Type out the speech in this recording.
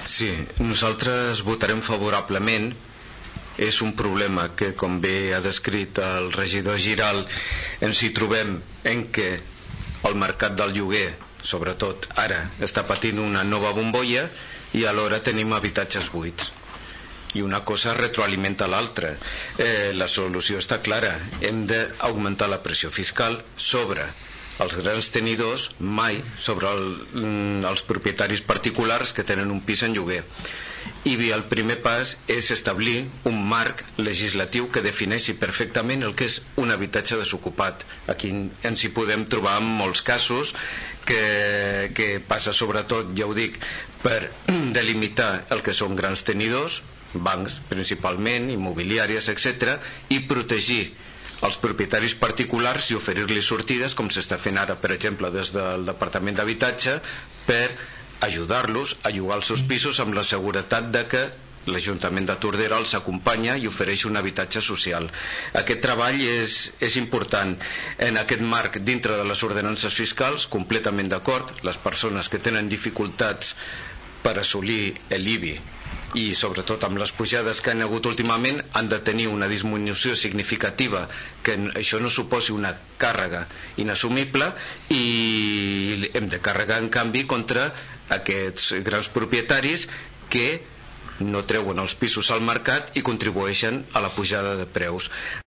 Sí, nosaltres votarem favorablement. És un problema que, com bé ha descrit el regidor Giral, ens hi trobem en què el mercat del lloguer, sobretot ara, està patint una nova bombolla i alhora tenim habitatges buits. I una cosa retroalimenta l'altra. La solució està clara. Hem d'augmentar la pressió fiscal sobre els grans tenidors, mai sobre els propietaris particulars que tenen un pis en lloguer. I bé, el primer pas és establir un marc legislatiu que defineixi perfectament el que és un habitatge desocupat. Aquí ens hi podem trobar en molts casos que passa sobretot, ja ho dic, per delimitar el que són grans tenidors, bancs principalment, immobiliàries, etc., i protegir els propietaris particulars i oferir-li sortides, com s'està fent ara, per exemple, des del Departament d'Habitatge, per ajudar-los a llogar els seus pisos amb la seguretat de que l'Ajuntament de Tordera els acompanya i ofereix un habitatge social. Aquest treball és important. En aquest marc, dintre de les ordenances fiscals, completament d'acord, les persones que tenen dificultats per assolir l'IBI i sobretot amb les pujades que han hagut últimament han de tenir una disminució significativa, que això no suposi una càrrega inassumible, i hem de carregar en canvi contra aquests grans propietaris que no treuen els pisos al mercat i contribueixen a la pujada de preus.